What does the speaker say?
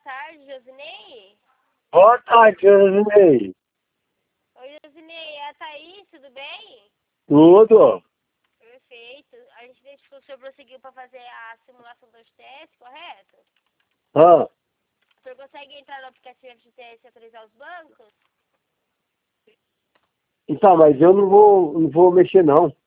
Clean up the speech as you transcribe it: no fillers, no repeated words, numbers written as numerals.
tarde, Josinei. Boa tarde, Josinei. Oi, Josinei, é a Thaís, tudo bem? Tudo? Perfeito. A gente deixou que o senhor prosseguiu para fazer a simulação dos testes, correto? Ah, O senhor consegue entrar no aplicativo FGTS e autorizar os bancos? então, mas eu não vou mexer não.